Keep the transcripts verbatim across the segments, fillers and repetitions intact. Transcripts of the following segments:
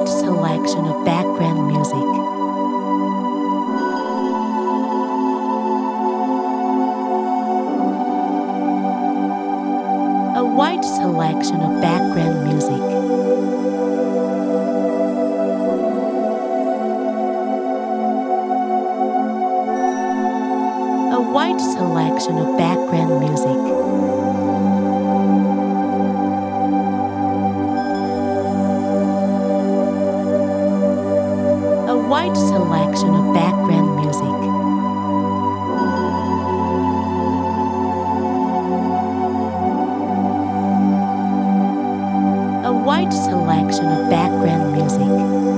wide selection of background music. A wide selection of background music. A wide selection of background music. A wide selection of background music. A wide selection of background music.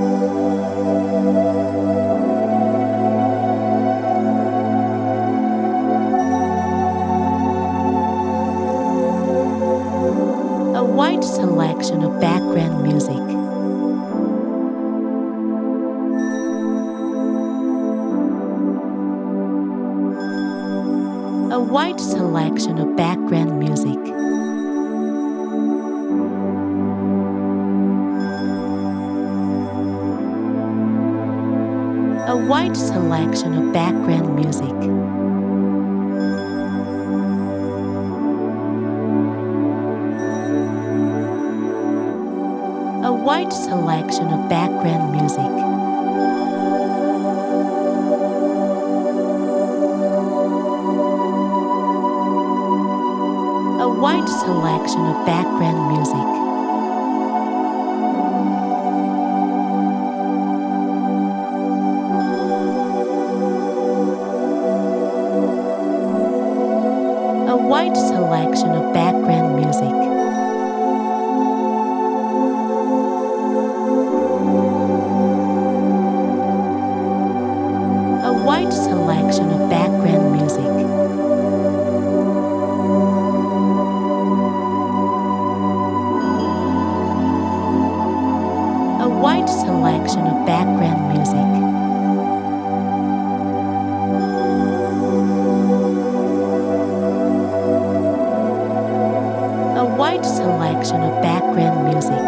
A wide selection of background music. A wide selection of background music. A wide selection of background music. A wide selection of background music. A wide selection of background music. A wide selection of background music. A wide selection of background music. A wide selection of background music. A wide selection of background music.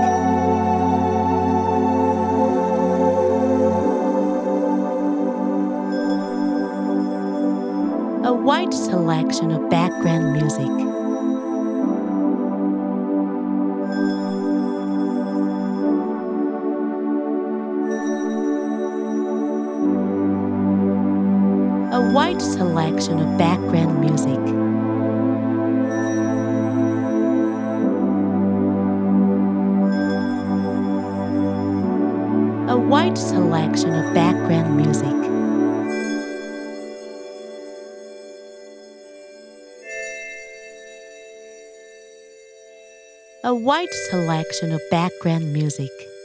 A wide selection of background music. A wide selection of background music. A wide selection of background music. A wide selection of background music.